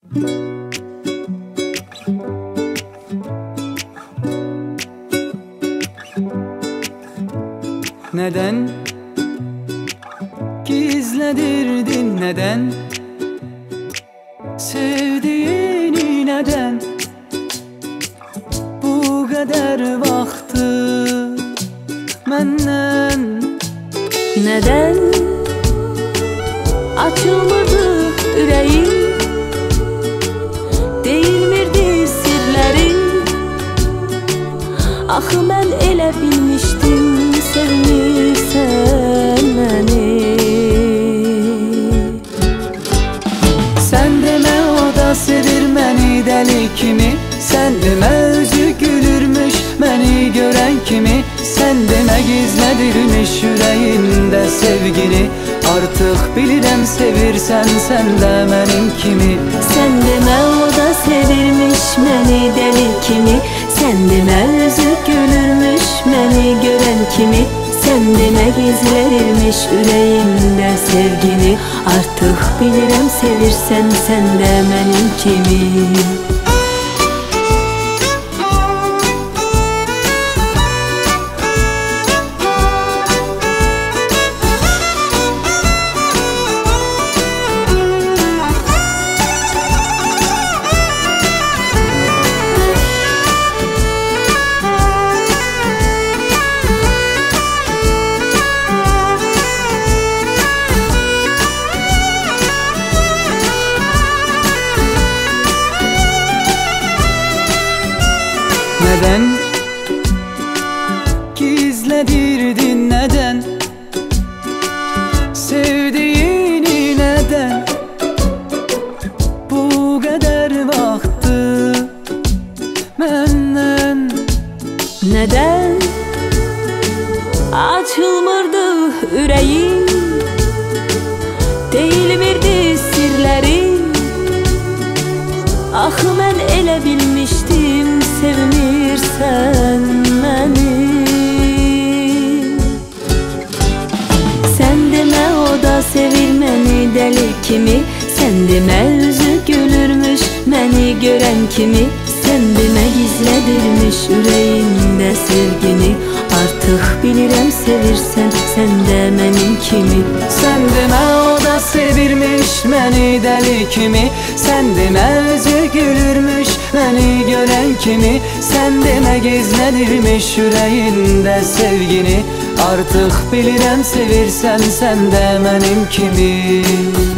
Neden gizledirdin, neden sevdiğini, neden bu kadar vaxtı menden? Neden açılmırdı ürəyim, deyilmirdi sirlərin? Axı mən elə bilmişdim sevmirsən məni. Sən demə o da sevir məni dəli kimi, sən demə özü gülürmüş məni görən kimi, sən demə gizlədirmiş ürəyində sevgini. Artıq bilirəm sevirsən sən də mənim kimi. Sən demə o da sevirmiş məni dəli kimi, sən demə özü gülürmüş məni görən kimi, sən demə gizlədirmiş ürəyində sevgini. Artıq bilirəm sevirsən sən də mənim kimi. Neden gizledirdin, neden sevdiğini, neden bu kadar vaxtı menden? Neden açılmırdı ürəyim, deyilmirdi sirlərin? Axı mən elə bilmişdim sevmirsən məni. Sən demə o da sevir məni dəli kimi, sən demə özü gülürmüş məni görən kimi, sən demə gizlədirmiş ürəyində sevgini. Artıq bilirəm sevirsən sən də mənim kimi. Sən demə o da sevirmiş məni dəli kimi, sən demə özü gülürmüş məni görən kimi, sən demə gizlədirmiş ürəyində sevgini. Artıq bilirəm sevirsən sən də mənim kimi.